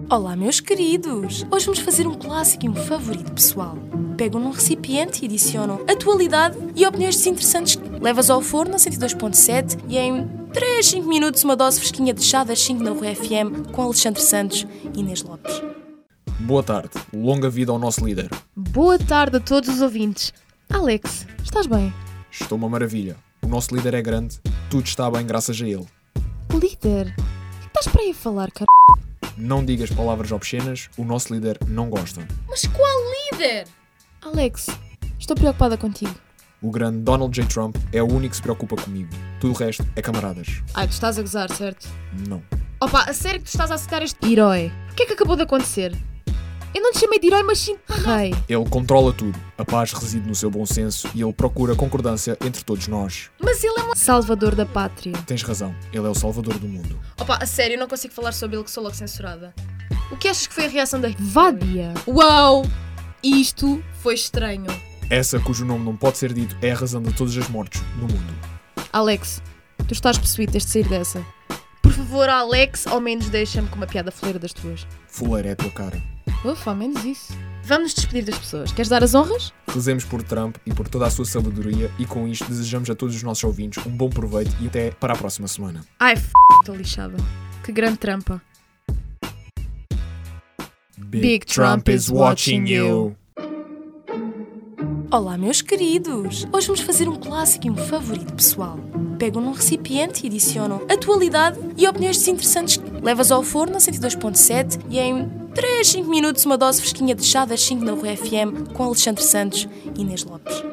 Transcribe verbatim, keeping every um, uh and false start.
Olá, meus queridos! Hoje vamos fazer um clássico e um favorito pessoal. Pegam num recipiente e adicionam atualidade e opiniões desinteressantes. Levas ao forno a cento e dois ponto sete e em três, cinco minutos uma dose fresquinha de chá das cinco na Rua F M com Alexandre Santos e Inês Lopes. Boa tarde. Longa vida ao nosso líder. Boa tarde a todos os ouvintes. Alex, estás bem? Estou uma maravilha. O nosso líder é grande. Tudo está bem graças a ele. Líder? O que estás para aí a falar, car... Não digas palavras obscenas. O nosso líder não gosta. Mas qual líder? Alex, estou preocupada contigo. O grande Donald J. Trump é o único que se preocupa comigo. Tudo o resto é camaradas. Ai, tu estás a gozar, certo? Não. Opa, a sério que tu estás a aceitar este herói? O que é que acabou de acontecer? Eu não te chamei de herói, mas sim de rei. Ele controla tudo. A paz reside no seu bom senso e ele procura concordância entre todos nós. Mas ele é um salvador da pátria. Tens razão. Ele é o salvador do mundo. Opa, a sério, eu não consigo falar sobre ele que sou logo censurada. O que achas que foi a reação da Vádia? Uau! Isto foi estranho. Essa cujo nome não pode ser dito é a razão de todas as mortes no mundo. Alex, tu estás possuído, tens de sair dessa. Por favor, Alex, ao menos deixa-me com uma piada foleira das tuas. Fuleira é a tua cara. Ufa, ao menos isso. Vamos nos despedir das pessoas. Queres dar as honras? Rezemos por Trump e por toda a sua sabedoria e com isto desejamos a todos os nossos ouvintes um bom proveito e até para a próxima semana. Ai, f***, estou lixada. Que grande trampa. Big, Big Trump is watching you. Olá, meus queridos! Hoje vamos fazer um clássico e um favorito pessoal. Pegam num recipiente e adicionam atualidade e opiniões desinteressantes. Levas ao forno a cento e dois ponto sete e em três, cinco minutos uma dose fresquinha de chá das cinco na Rua F M com Alexandre Santos e Inês Lopes.